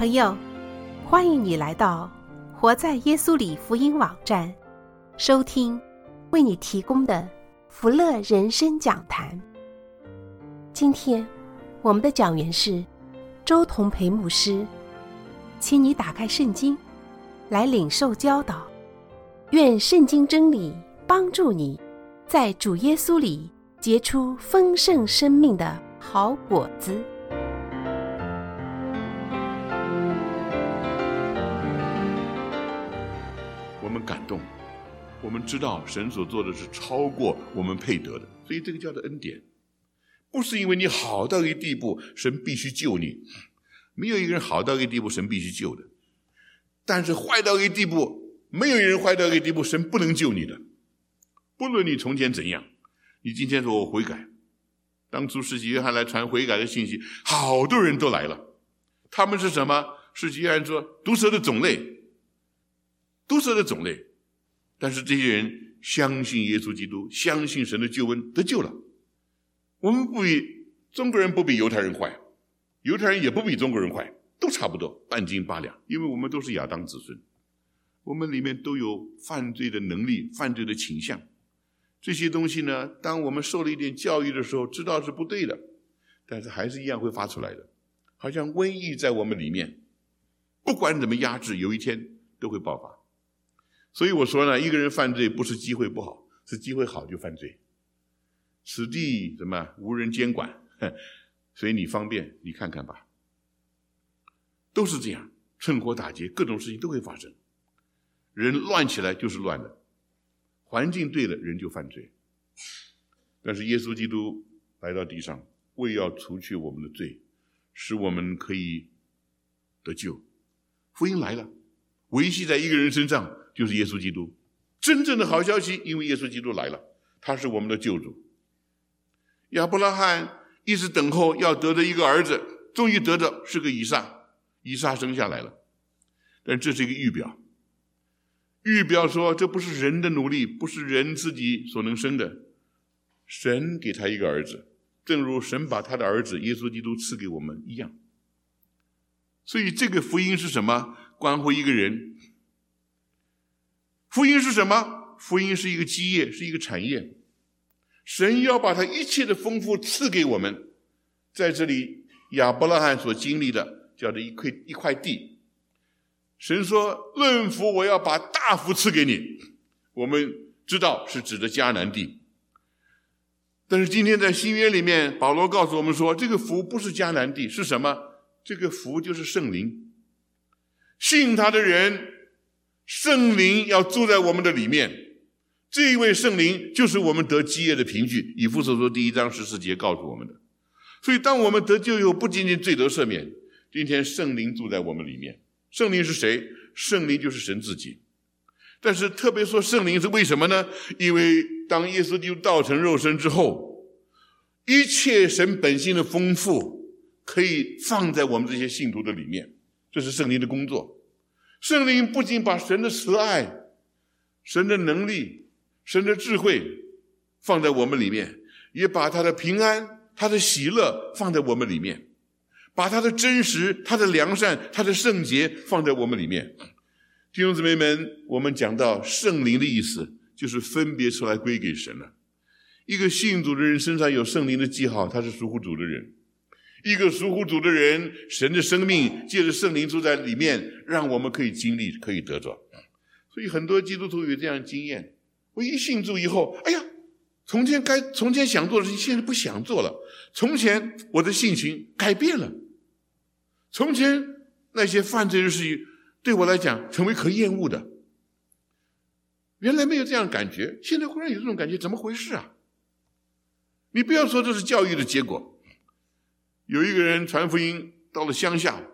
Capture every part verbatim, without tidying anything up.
朋友，欢迎你来到活在耶稣里福音网站，收听为你提供的福乐人生讲坛。今天我们的讲员是周同培牧师，请你打开圣经来领受教导，愿圣经真理帮助你在主耶稣里结出丰盛生命的好果子。 我们感动，我们知道神所做的是超过我们配得的，所以这个叫做恩典。不是因为你好到一个地步神必须救你，没有一个人好到一个地步神必须救的，但是坏到一个地步，没有人坏到一个地步神不能救你的。不论你从前怎样，你今天说我悔改，当初施洗约翰来传悔改的信息，好多人都来了。他们是什么？施洗约翰说毒蛇的种类，毒蛇的种类，但是这些人相信耶稣基督，相信神的救恩，得救了。我们不比中国人不比犹太人坏，犹太人也不比中国人坏，都差不多半斤八两，因为我们都是亚当子孙，我们里面都有犯罪的能力，犯罪的倾向。这些东西呢，当我们受了一点教育的时候，知道是不对的，但是还是一样会发出来的，好像瘟疫在我们里面，不管怎么压制，有一天都会爆发。所以我说呢，一个人犯罪不是机会不好，是机会好就犯罪。此地什么无人监管，随你方便，你看看吧，都是这样，趁火打劫，各种事情都会发生。人乱起来就是乱的，环境对了，人就犯罪。但是耶稣基督来到地上，为要除去我们的罪，使我们可以得救。福音来了，维系在一个人身上，就是耶稣基督。真正的好消息，因为耶稣基督来了，他是我们的救主。亚伯拉罕一直等候要得的一个儿子，终于得的是个以撒，以撒生下来了。但这是一个预表，预表说这不是人的努力，不是人自己所能生的，神给他一个儿子，正如神把他的儿子耶稣基督赐给我们一样。所以这个福音是什么？关乎一个人。福音是什么？福音是一个基业，是一个产业。神要把他一切的丰富赐给我们。在这里亚伯拉罕所经历的叫做一块一块地，神说论福我要把大福赐给你，我们知道是指的迦南地。但是今天在新约里面，保罗告诉我们说，这个福不是迦南地，是什么？这个福就是圣灵。信他的人，圣灵要住在我们的里面，这一位圣灵就是我们得基业的凭据，以弗所书第一章十四节告诉我们的。所以当我们得救以后，不仅仅罪得赦免，今天圣灵住在我们里面。圣灵是谁？圣灵就是神自己。但是特别说圣灵是为什么呢？因为当耶稣基督道成肉身之后，一切神本性的丰富可以放在我们这些信徒的里面，这是圣灵的工作。圣灵不仅把神的慈爱、神的能力、神的智慧放在我们里面，也把他的平安、他的喜乐放在我们里面，把他的真实、他的良善、他的圣洁放在我们里面。弟兄姊妹们，我们讲到圣灵的意思，就是分别出来归给神了。一个信主的人身上有圣灵的记号，他是属乎主的人。一个属乎主的人，神的生命借着圣灵住在里面，让我们可以经历，可以得着。所以很多基督徒有这样的经验，我一信主以后，哎呀，从前该从前想做的事情现在不想做了，从前我的性情改变了，从前那些犯罪的事情对我来讲成为可厌恶的，原来没有这样的感觉，现在忽然有这种感觉，怎么回事啊？你不要说这是教育的结果。有一个人传福音到了乡下，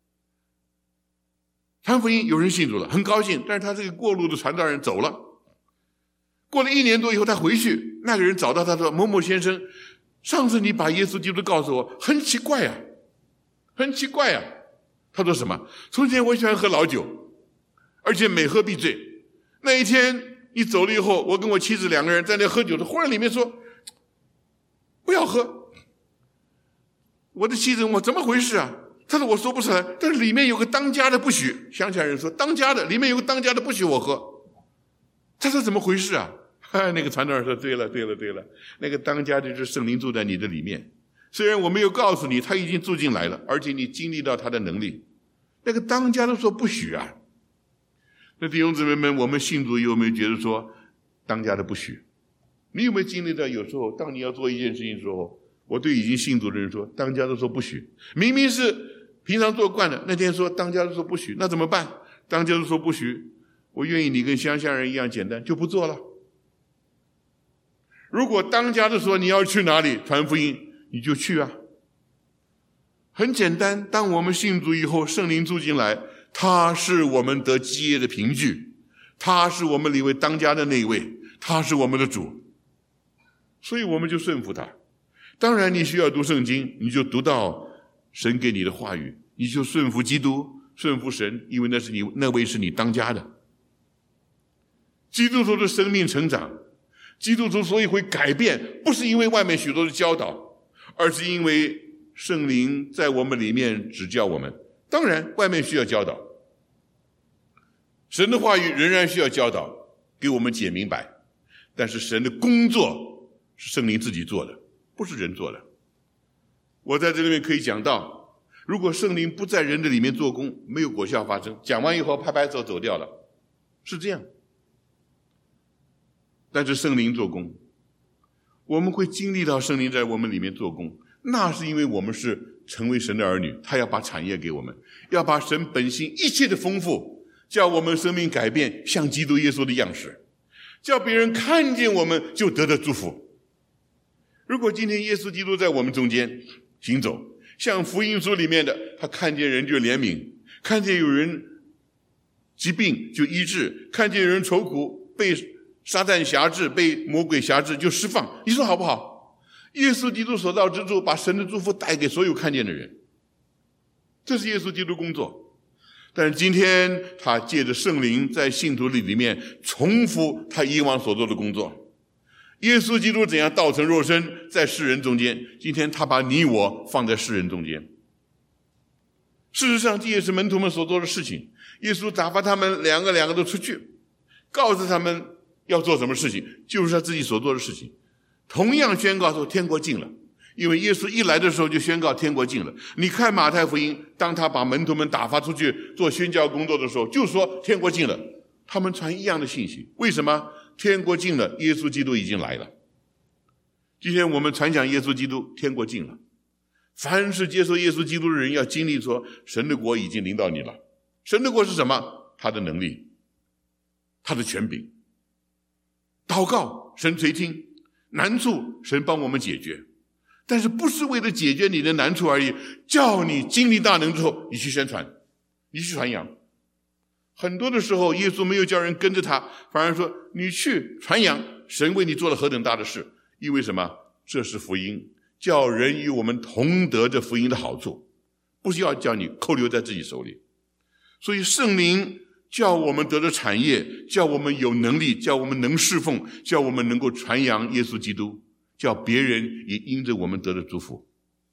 传福音有人信主了，很高兴，但是他这个过路的传道人走了。过了一年多以后他回去，那个人找到他说，某某先生，上次你把耶稣基督告诉我，很奇怪啊，很奇怪啊。他说什么？从前我喜欢喝老酒，而且每喝必醉。那一天你走了以后，我跟我妻子两个人在那喝酒的，忽然里面说不要喝。我的妻子问我怎么回事啊？ 他说我说不出来，但是里面有个当家的不许。乡下人说当家的里面有个当家的不许我喝。他说怎么回事啊？那个传道人说对了对了对了，那个当家的就是圣灵住在你的里面，虽然我没有告诉你他已经住进来了，而且你经历到他的能力。那个当家的说不许啊。那弟兄姊妹们，我们信主有没有觉得说当家的不许？你有没有经历到有时候当你要做一件事情的时候，我对已经信主的人说当家的说不许，明明是平常做惯了，那天说当家的说不许，那怎么办？当家的说不许，我愿意你跟乡下人一样简单，就不做了。如果当家的说你要去哪里传福音，你就去啊。很简单，当我们信主以后，圣灵住进来，他是我们得基业的凭据，他是我们里为当家的那一位，他是我们的主，所以我们就顺服他。当然你需要读圣经，你就读到神给你的话语，你就顺服基督，顺服神，因为那是你那位是你当家的。基督徒的生命成长，基督徒所以会改变，不是因为外面许多的教导，而是因为圣灵在我们里面指教我们。当然外面需要教导，神的话语仍然需要教导，给我们解明白，但是神的工作是圣灵自己做的，不是人做的。我在这里面可以讲到，如果圣灵不在人的里面做工，没有果效发生，讲完以后拍拍手走掉了，是这样。但是圣灵做工，我们会经历到圣灵在我们里面做工，那是因为我们是成为神的儿女，他要把产业给我们，要把神本性一切的丰富，叫我们生命改变，像基督耶稣的样式，叫别人看见我们就得到祝福。如果今天耶稣基督在我们中间行走，像福音书里面的，他看见人就怜悯，看见有人疾病就医治，看见有人愁苦被撒旦辖制，被魔鬼辖制就释放，你说好不好？耶稣基督所到之处，把神的祝福带给所有看见的人，这是耶稣基督工作。但是今天他借着圣灵在信徒里里面重复他以往所做的工作。耶稣基督怎样道成肉身在世人中间，今天他把你我放在世人中间。事实上这也是门徒们所做的事情，耶稣打发他们两个两个都出去，告诉他们要做什么事情，就是他自己所做的事情。同样宣告说天国近了，因为耶稣一来的时候就宣告天国近了。你看马太福音，当他把门徒们打发出去做宣教工作的时候，就说天国近了，他们传一样的信息。为什么？天国近了，耶稣基督已经来了。今天我们传讲耶稣基督，天国近了，凡是接受耶稣基督的人要经历说神的国已经临到你了。神的国是什么？他的能力，他的权柄。祷告神垂听，难处神帮我们解决，但是不是为了解决你的难处而已，叫你经历大能之后你去宣传，你去传扬。很多的时候耶稣没有叫人跟着他，反而说你去传扬神为你做了何等大的事。因为什么？这是福音，叫人与我们同得这福音的好处，不是要叫你扣留在自己手里。所以圣灵叫我们得着产业，叫我们有能力，叫我们能侍奉，叫我们能够传扬耶稣基督，叫别人也因着我们得着祝福。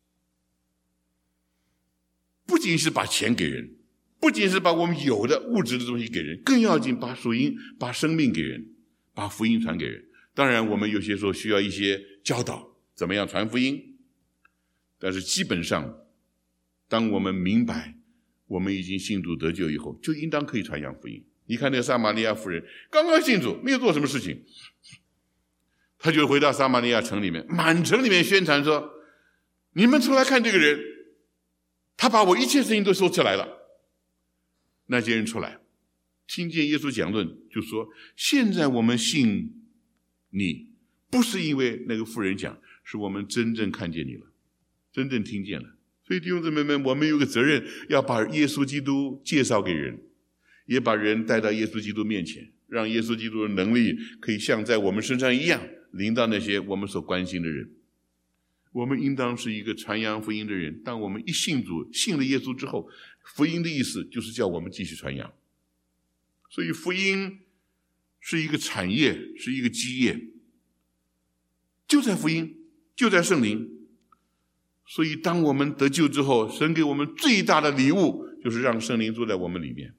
不仅是把钱给人，不仅是把我们有的物质的东西给人，更要紧把福音，把生命给人，把福音传给人。当然我们有些时候需要一些教导，怎么样传福音，但是基本上当我们明白我们已经信主得救以后，就应当可以传扬福音。你看那个撒玛利亚妇人刚刚信主，没有做什么事情，他就回到撒玛利亚城里面，满城里面宣传说，你们出来看这个人，他把我一切事情都说出来了。那些人出来听见耶稣讲论，就说现在我们信你，不是因为那个妇人讲，是我们真正看见你了，真正听见了。所以弟兄姊妹们，我们有个责任，要把耶稣基督介绍给人，也把人带到耶稣基督面前，让耶稣基督的能力可以像在我们身上一样临到那些我们所关心的人。我们应当是一个传扬福音的人。当我们一信主，信了耶稣之后，福音的意思就是叫我们继续传扬。所以福音是一个产业，是一个基业，就在福音，就在圣灵。 所以当我们得救之后，神给我们最大的礼物就是让圣灵住在我们里面。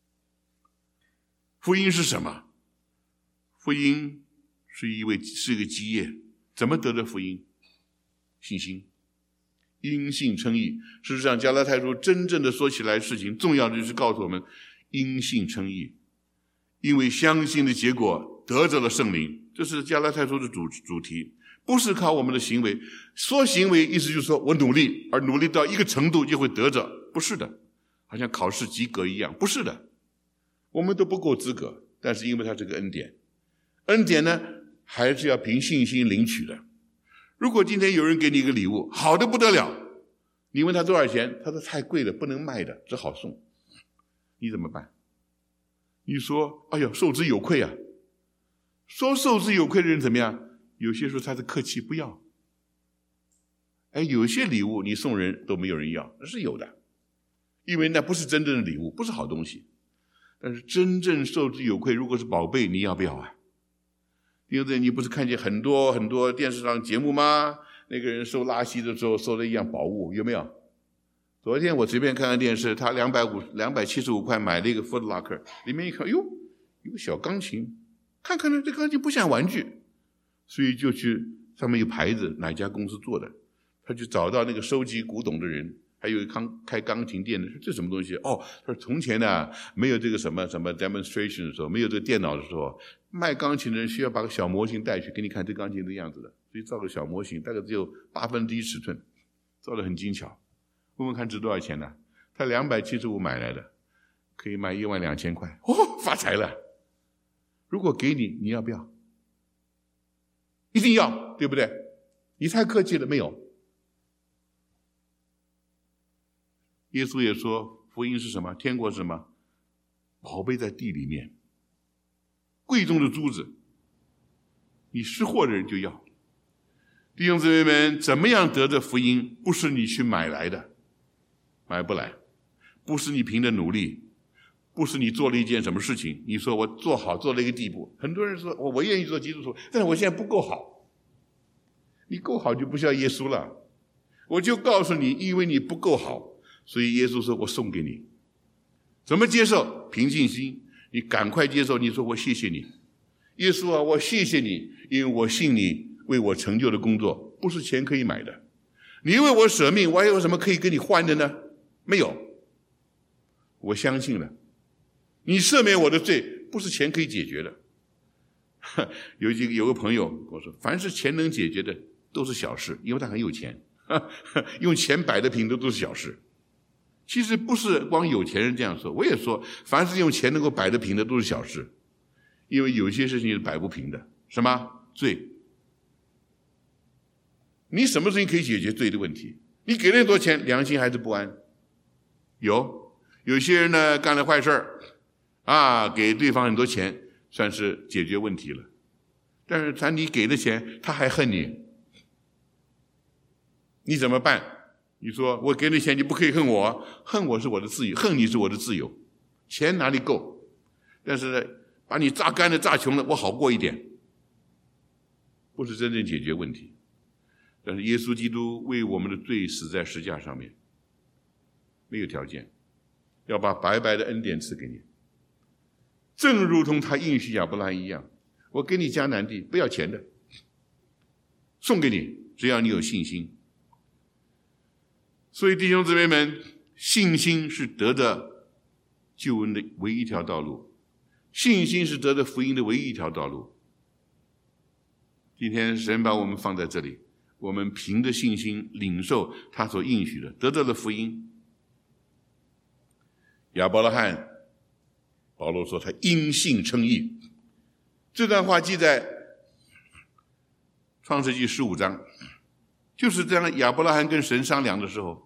福音是什么？福音是一位是一个基业。怎么得的福音？信心。因信称义。事实上加拉太书真正的说起来事情，重要的就是告诉我们因信称义，因为相信的结果得着了圣灵，这是加拉太书的主主题，不是靠我们的行为。说行为意思就是说我努力，而努力到一个程度就会得着，不是的，好像考试及格一样，不是的，我们都不够资格，但是因为它是个恩典，恩典呢还是要凭信心领取的。如果今天有人给你一个礼物，好的不得了，你问他多少钱，他说太贵了，不能卖的，只好送，你怎么办？你说哎呦受之有愧啊。说受之有愧的人怎么样？有些时候他是客气不要。哎，有些礼物你送人都没有人要，那是有的，因为那不是真正的礼物，不是好东西。但是真正受之有愧，如果是宝贝，你要不要啊？因为你不是看见很多很多电视上节目吗？那个人收拉稀的时候收了一样宝物，有没有？昨天我随便看看电视，他两百五两百七十五块买了一个 Foot Locker， 里面一看，哟，有个小钢琴，看看呢，这钢琴不像玩具，所以就去上面有牌子，哪家公司做的，他就找到那个收集古董的人，还有钢开钢琴店的，说这什么东西？哦，他说从前呢没有这个什么什么 demonstration 的时候，没有这个电脑的时候，卖钢琴的人需要把个小模型带去给你看这钢琴的样子的，所以造个小模型，大概只有八分之一尺寸，造得很精巧。问问看值多少钱呢？他两百七十五买来的，可以卖一万两千块，哦，发财了。如果给你，你要不要？一定要，对不对？你太客气了，没有。耶稣也说，福音是什么？天国是什么？宝贝在地里面，贵重的珠子，你识货的人就要。弟兄姊妹们，怎么样得的福音？不是你去买来的，买不来；不是你凭着努力，不是你做了一件什么事情，你说我做好做了一个地步。很多人说我我愿意做基督徒，但是我现在不够好。你够好就不需要耶稣了。我就告诉你，因为你不够好，所以耶稣说我送给你。怎么接受？凭信心，你赶快接受。你说我谢谢你，耶稣啊，我谢谢你，因为我信你为我成就的工作不是钱可以买的。你为我舍命，我还有什么可以跟你换的呢？没有。我相信了，你赦免我的罪不是钱可以解决的。有一个有个朋友跟我说，凡是钱能解决的都是小事，因为他很有钱，用钱摆的平的都是小事。其实不是光有钱人这样说，我也说凡是用钱能够摆得平的都是小事，因为有些事情是摆不平的。什么？罪。你什么事情可以解决罪的问题？你给了很多钱，良心还是不安。有有些人呢干了坏事啊，给对方很多钱，算是解决问题了。但是他你给的钱，他还恨你，你怎么办？你说我给你钱，你不可以恨我，恨我是我的自由，恨你是我的自由，钱哪里够？但是呢，把你榨干了、榨穷了，我好过一点，不是真正解决问题。但是耶稣基督为我们的罪死在十字架上面，没有条件，要把白白的恩典赐给你，正如同他应许亚伯拉罕一样，我给你迦南地，不要钱的，送给你，只要你有信心。所以弟兄姊妹们，信心是得的救恩的唯一一条道路，信心是得的福音的唯一一条道路。今天神把我们放在这里，我们凭着信心领受他所应许的，得到了福音。亚伯拉罕，保罗说他因信称义，这段话记在创世纪十五章，就是这样。亚伯拉罕跟神商量的时候，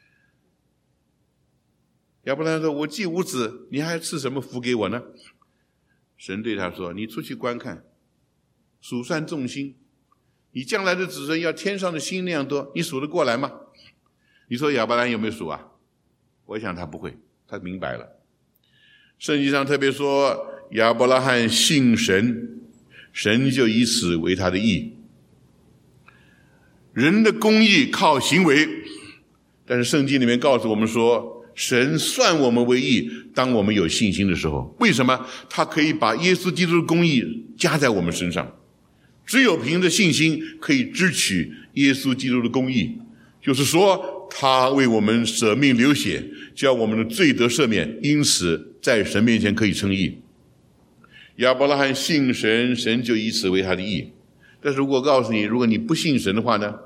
亚伯拉罕说，我既无子，你还赐什么福给我呢？神对他说，你出去观看，数算众星，你将来的子孙要天上的星那样多，你数得过来吗？你说亚伯拉罕有没有数啊？我想他不会，他明白了。圣经上特别说，亚伯拉罕信神，神就以此为他的义。 人的公义靠行为，但是圣经里面告诉我们说，神算我们为义，当我们有信心的时候。为什么？他可以把耶稣基督的公义加在我们身上，只有凭着信心可以支取耶稣基督的公义，就是说他为我们舍命流血，叫我们的罪得赦免，因此在神面前可以称义。亚伯拉罕信神，神就以此为他的义。但是如果告诉你，如果你不信神的话呢？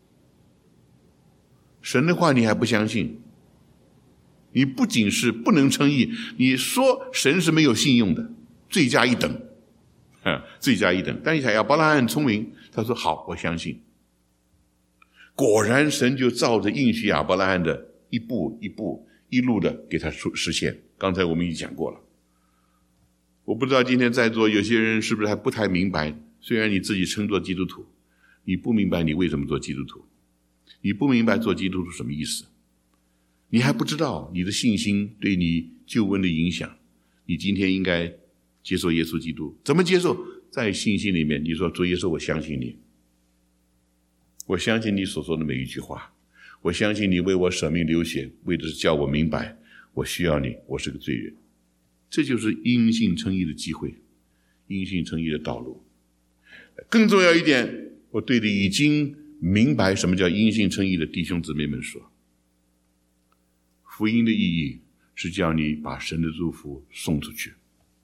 神的话你还不相信，你不仅是不能称义，你说神是没有信用的，罪加一等，罪加一等。但是亚伯拉罕很聪明，他说好，我相信。果然神就照着应许亚伯拉罕的一步一步一路的给他实现。刚才我们已经讲过了。我不知道今天在座有些人是不是还不太明白，虽然你自己称作基督徒，你不明白你为什么做基督徒，你不明白做基督徒什么意思，你还不知道你的信心对你救恩的影响，你今天应该接受耶稣基督。怎么接受？在信心里面，你说主耶稣，我相信你，我相信你所说的每一句话，我相信你为我舍命流血，为的是叫我明白我需要你，我是个罪人。这就是因信称义的机会，因信称义的道路。更重要一点，我对你已经明白什么叫因信称义的弟兄姊妹们说，福音的意义是叫你把神的祝福送出去。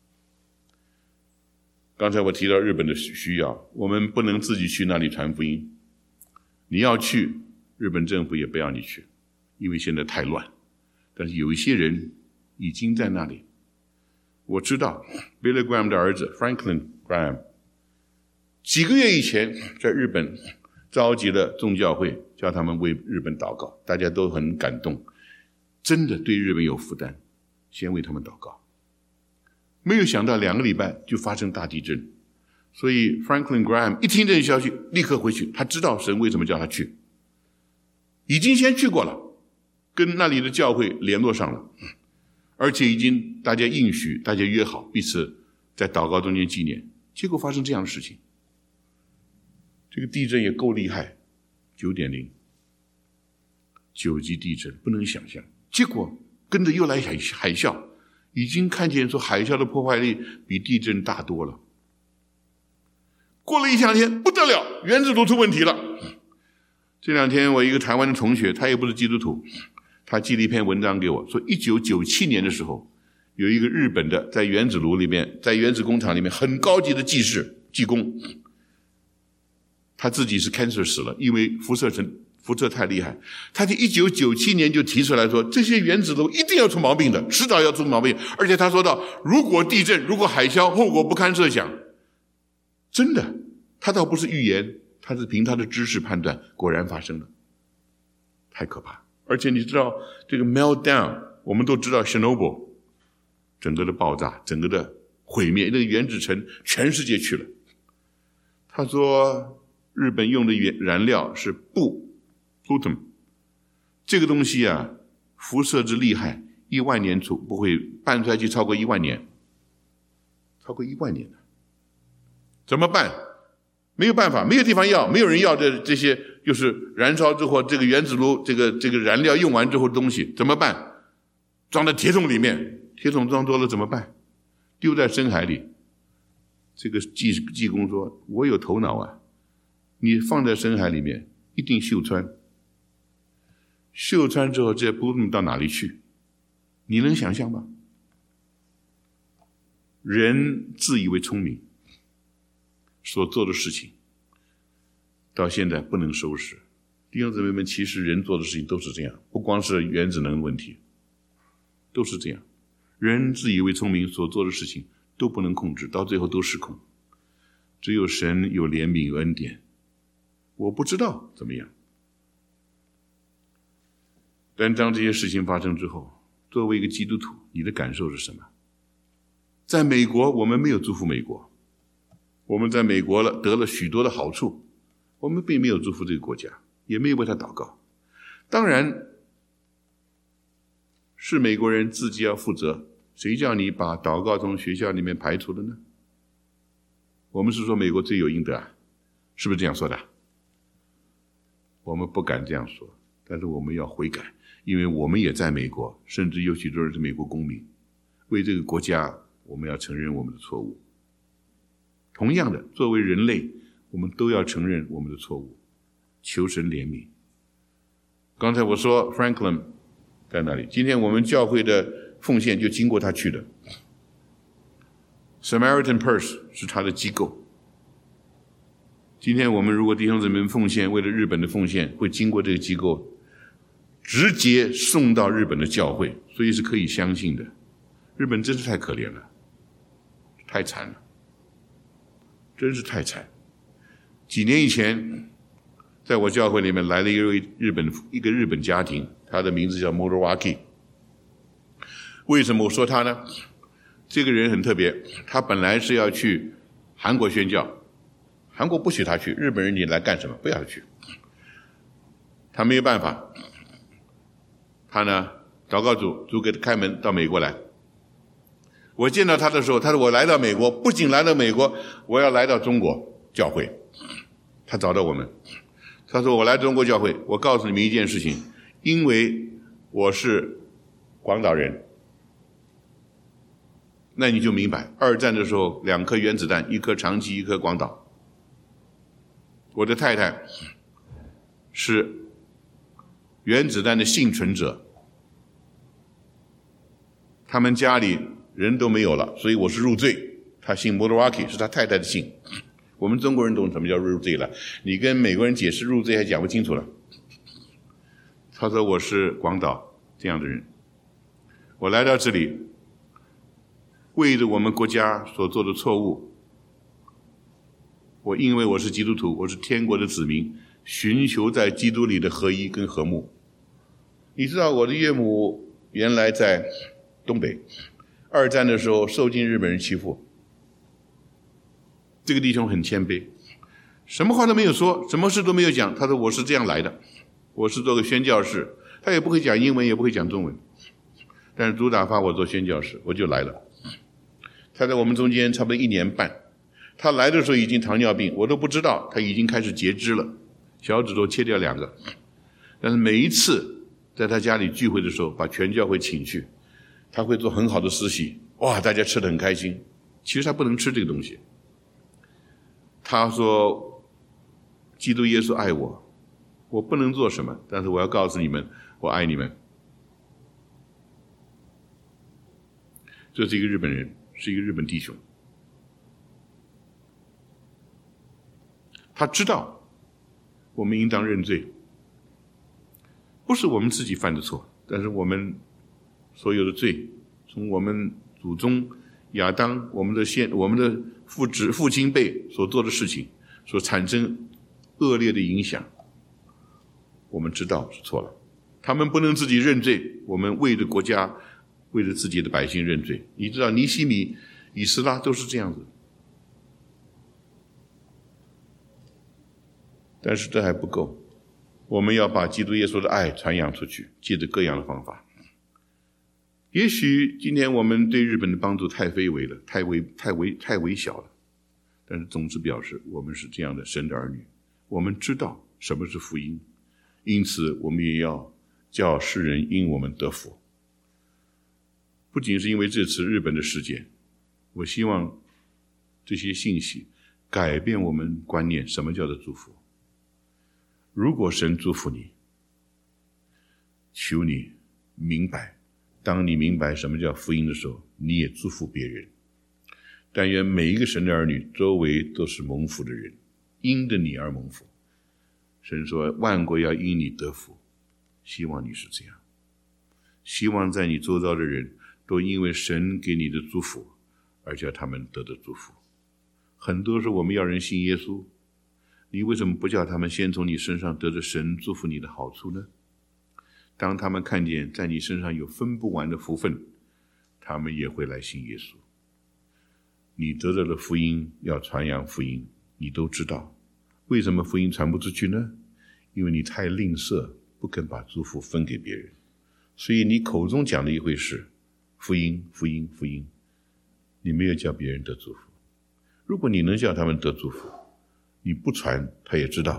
刚才我提到日本的需要，我们不能自己去那里传福音，你要去，日本政府也不要你去，因为现在太乱。但是有一些人已经在那里。我知道 Billy Graham 的儿子 Franklin Graham 几个月以前在日本召集了众教会，叫他们为日本祷告，大家都很感动，真的对日本有负担，先为他们祷告。没有想到两个礼拜就发生大地震，所以 Franklin Graham 一听这个消息立刻回去，他知道神为什么叫他去，已经先去过了，跟那里的教会联络上了，而且已经大家应许，大家约好彼此在祷告中间纪念。结果发生这样的事情，这个地震也够厉害， 九点零 九级地震，不能想象。结果跟着又来海海啸，已经看见说海啸的破坏力比地震大多了。过了一两天不得了，原子炉出问题了。这两天我一个台湾的同学，他也不是基督徒，他寄了一篇文章给我，说一九九七年的时候，有一个日本的在原子炉里面，在原子工厂里面很高级的技师技工，他自己是 cancer 死了，因为辐射成辐射太厉害。他在一九九七年就提出来说，这些原子炉一定要出毛病的，迟早要出毛病。而且他说到，如果地震，如果海啸，后果不堪设想。真的，他倒不是预言，他是凭他的知识判断，果然发生了，太可怕。而且你知道这个 meltdown， 我们都知道 Chernobyl 整个的爆炸，整个的毁灭，那个原子层全世界去了。他说日本用的燃料是钚 Pluton， 这个东西啊，辐射之厉害，一万年出不会半衰期超过一万年，超过一万年的，怎么办？没有办法，没有地方要，没有人要这这些就是燃烧之后这个原子炉这个这个燃料用完之后的东西怎么办？装在铁桶里面，铁桶装多了怎么办？丢在深海里。这个技技工说，我有头脑啊，你放在深海里面一定锈穿，锈穿之后这不知到哪里去，你能想象吗？人自以为聪明，所做的事情到现在不能收拾。弟兄姊妹们，其实人做的事情都是这样，不光是原子能问题，都是这样。人自以为聪明，所做的事情都不能控制，到最后都失控。只有神有怜悯有恩典，我不知道怎么样。但当这些事情发生之后，作为一个基督徒，你的感受是什么？在美国，我们没有祝福美国，我们在美国了得了许多的好处，我们并没有祝福这个国家，也没有为他祷告。当然是美国人自己要负责，谁叫你把祷告从学校里面排除了呢？我们是说美国罪有应得啊，是不是这样说的？ 我们不敢这样说，但是我们要悔改，因为我们也在美国，甚至有许多人是美国公民。为这个国家，我们要承认我们的错误。同样的，作为人类，我们都要承认我们的错误，求神怜悯。刚才我说 Franklin 在那里，今天我们教会的奉献就经过他去的。Samaritan Purse 是他的机构。今天我们如果弟兄姊妹们奉献，为了日本的奉献，会经过这个机构直接送到日本的教会，所以是可以相信的。日本真是太可怜了，太惨了，真是太惨。几年以前，在我教会里面来了一个日本一个日本家庭，他的名字叫 Motorwaki。为什么我说他呢？这个人很特别，他本来是要去韩国宣教，韩国不许他去，日本人你来干什么？不要去。他没有办法，他呢祷告主，主给他开门到美国来。我见到他的时候，他说我来到美国，不仅来到美国，我要来到中国教会。他找到我们，他说我来中国教会，我告诉你们一件事情，因为我是广岛人，那你就明白，二战的时候两颗原子弹，一颗长崎，一颗广岛。我的太太是原子弹的幸存者，他们家里人都没有了，所以我是入赘。他姓 Motorwaki， 是他太太的姓。我们中国人懂什么叫入赘了，你跟美国人解释入赘还讲不清楚了。他说我是广岛这样的人，我来到这里，为着我们国家所做的错误，我因为我是基督徒，我是天国的子民，寻求在基督里的合一跟和睦。你知道我的岳母原来在东北，二战的时候受尽日本人欺负。这个弟兄很谦卑，什么话都没有说，什么事都没有讲。他说我是这样来的，我是做个宣教士。他也不会讲英文，也不会讲中文，但是主打发我做宣教士，我就来了。他在我们中间差不多一年半，他来的时候已经糖尿病，我都不知道，他已经开始截肢了，小指头切掉两个。但是每一次在他家里聚会的时候，把全教会请去，他会做很好的司席，哇，大家吃得很开心。其实他不能吃这个东西。他说基督耶稣爱我，我不能做什么，但是我要告诉你们，我爱你们。这是一个日本人，是一个日本弟兄。他知道我们应当认罪，不是我们自己犯的错，但是我们所有的罪，从我们祖宗亚当，我们的先，我们的父子父亲辈所做的事情，所产生恶劣的影响，我们知道是错了。他们不能自己认罪，我们为着国家，为着自己的百姓认罪。你知道尼希米、以斯拉都是这样子。但是这还不够，我们要把基督耶稣的爱传扬出去，借着各样的方法。也许今天我们对日本的帮助太卑微了，太微太微太微小了，但是总之表示我们是这样的神的儿女，我们知道什么是福音，因此我们也要叫世人因我们得福。不仅是因为这次日本的事件，我希望这些信息改变我们观念，什么叫做祝福。如果神祝福你，求你明白，当你明白什么叫福音的时候，你也祝福别人。但愿每一个神的儿女周围都是蒙福的人，因着你而蒙福。神说万国要因你得福，希望你是这样，希望在你周遭的人都因为神给你的祝福而叫他们得到祝福。很多时候我们要人信耶稣，你为什么不叫他们先从你身上得着神祝福你的好处呢？当他们看见在你身上有分不完的福分，他们也会来信耶稣。你得到了福音，要传扬福音，你都知道为什么福音传不出去呢？因为你太吝啬，不肯把祝福分给别人。所以你口中讲的一回事，福音福音福音，你没有叫别人得祝福。如果你能叫他们得祝福，你不传，他也知道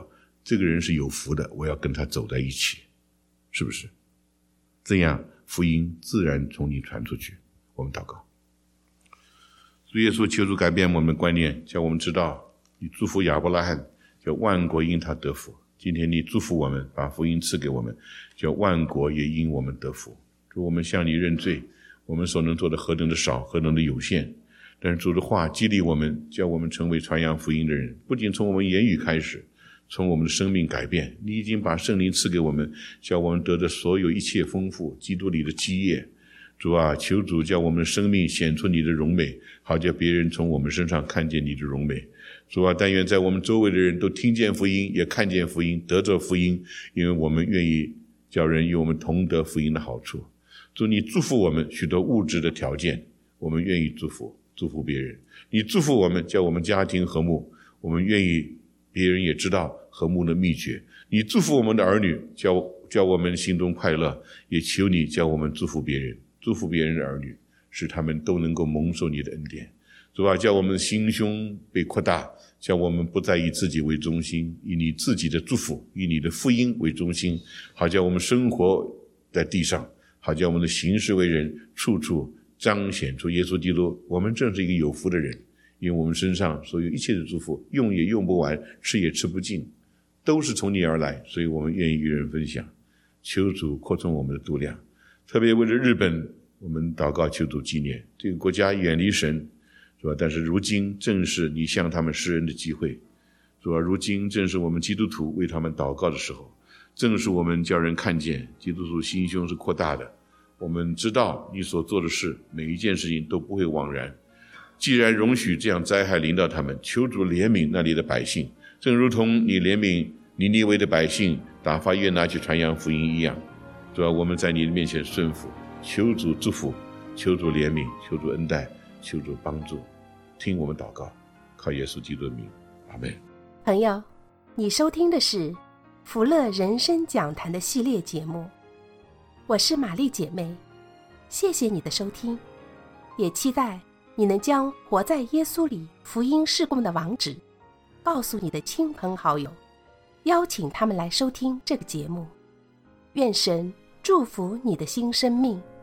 这个人是有福的，我要跟他走在一起，是不是？这样福音自然从你传出去。我们祷告。主耶稣，求主改变我们的观念，叫我们知道你祝福亚伯拉罕，叫万国因他得福。今天你祝福我们，把福音赐给我们，叫万国也因我们得福。主，我们向你认罪，我们所能做的何等的少，何等的有限。但是主的话激励我们，叫我们成为传扬福音的人，不仅从我们言语开始，从我们的生命改变。你已经把圣灵赐给我们，叫我们得着所有一切丰富基督里的基业。主啊，求主叫我们的生命显出你的荣美，好叫别人从我们身上看见你的荣美。主啊，但愿在我们周围的人都听见福音，也看见福音，得着福音，因为我们愿意叫人与我们同得福音的好处。主，你祝福我们许多物质的条件，我们愿意祝福祝福别人。你祝福我们，叫我们家庭和睦，我们愿意别人也知道和睦的秘诀。你祝福我们的儿女，叫叫我们心中快乐，也求你叫我们祝福别人，祝福别人的儿女，使他们都能够蒙受你的恩典。主啊，叫我们的心胸被扩大，叫我们不再以自己为中心，以你自己的祝福，以你的福音为中心，好叫我们生活在地上，好叫我们的行事为人，处处彰显出耶稣基督。我们正是一个有福的人，因为我们身上所有一切的祝福，用也用不完，吃也吃不尽，都是从你而来，所以我们愿意与人分享。求主扩充我们的度量，特别为了日本，我们祷告求主纪念这个国家远离神，是吧？但是如今正是你向他们施恩的机会，是吧？如今正是我们基督徒为他们祷告的时候，正是我们叫人看见基督徒心胸是扩大的。我们知道你所做的事，每一件事情都不会枉然。既然容许这样灾害临到他们，求主怜悯那里的百姓，正如同你怜悯尼尼微的百姓，打发约拿去传扬福音一样。主啊，我们在你的面前顺服，求主祝福，求主怜悯，求主恩待，求主帮助，听我们祷告，靠耶稣基督的名，阿们。 朋友，你收听的是福乐人生讲坛的系列节目，我是玛丽姐妹，谢谢你的收听，也期待你能将活在耶稣里福音事工的网址告诉你的亲朋好友，邀请他们来收听这个节目。愿神祝福你的新生命。